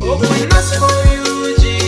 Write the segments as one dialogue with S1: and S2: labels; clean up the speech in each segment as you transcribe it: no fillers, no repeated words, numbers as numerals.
S1: Open us for you, G.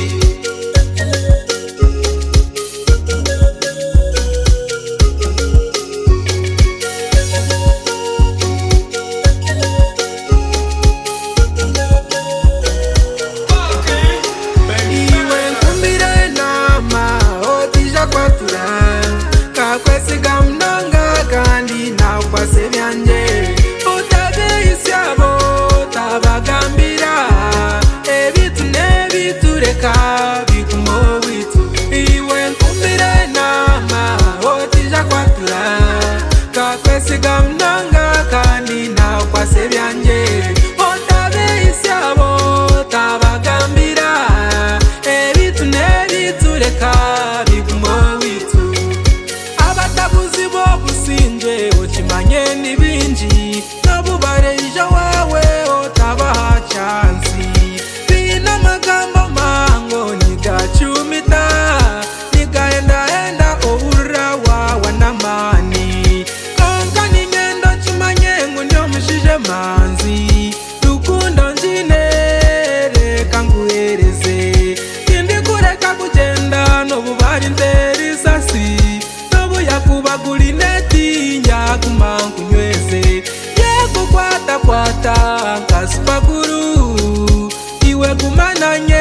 S1: Kasipaguru iwe kumananye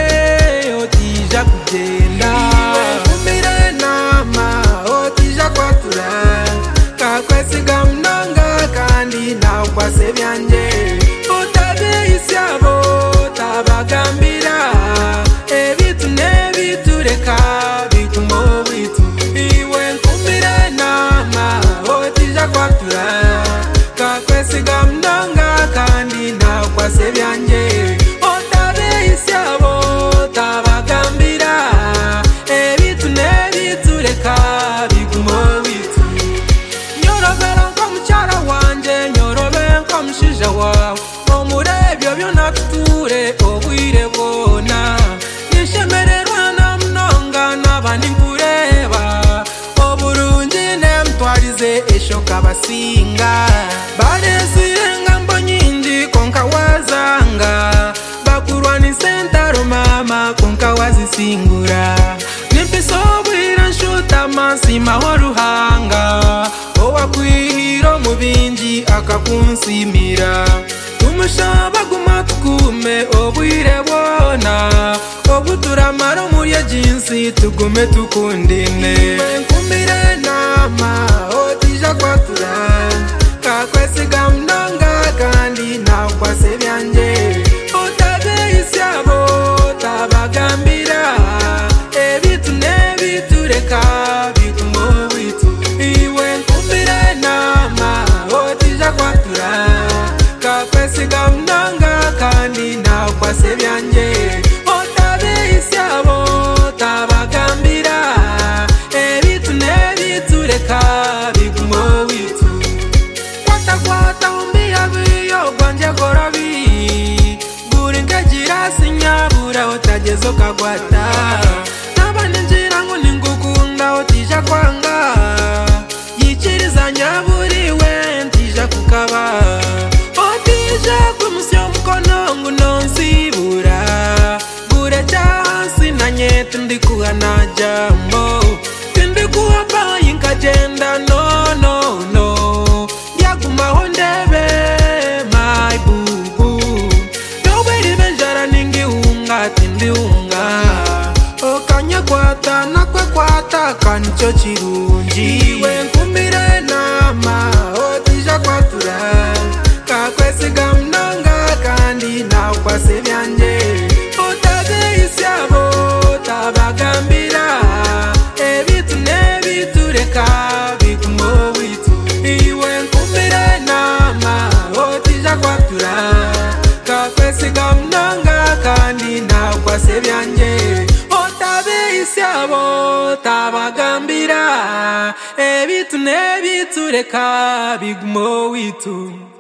S1: otija kugenda kumire nama otija kwatura kakwesiga mnonga kandi nakwase byanje otabe isyabo tabagambira ebitu nebitureka bigumo bitu iwe kumire nama otija kwatura kakwesiga mnonga kandi nakwase byanje otabe isyabo tabagambira ebitu nebitureka bigumo bitu nyorobera nko mucyara wanje nyorobera nko mushija wawe omurebyo byona tuture obwire bwona nishemererwa na mnonga n'abandi nkureba oburungi nemtwarize eshoka basinga baresirenga mbonyinji konka wazanga bakurwani sentaro mama konka wazisingura nimpisobwira nshuta masi mahoruhanga owakwihiro mubinji akakunsimira tumushaba gumatukume obwire bwona obuturamaro murya jinsi tugume tukundine nkumire nama otija kwatura kakwesiga mnonga kandi nakwase byanje otabe isyabo tabagambira ebitu nebitureka bigumo bitu iwe nkumire nama otija kwatura kakwesiga mnonga kandi nakwase byanje otabe isyabo tabagambira ebitu nebitureka bigumo bitu kwata umbia biyo gwanje gorabi guringa jirasi nyabura otagezo kagwata nabane njira ngo ningukunda otija kwanga yikiriza nyaburiwe ntija kukaba otija kumusyo mkono ngo nonsibura gure cyasi nanyete ndikuhana jambo ndikuwa bayinka jenda no yagumaho ndebe my boo boo nobody benjara ningi unga tindi unga okanya kwata nakwe kwata kancho chirunji iwe nkumire nama otija kwatura kakwesiga mnonga kandi nakwase byanje otabe isyabo tabagambira ebitu nebitureka bigumo bitu iwe nkumire nama otija kwatura kakwesiga mnonga kandi nakwase byanje otabe isyabo tabagambira ebitu nebitureka bigumo bitu.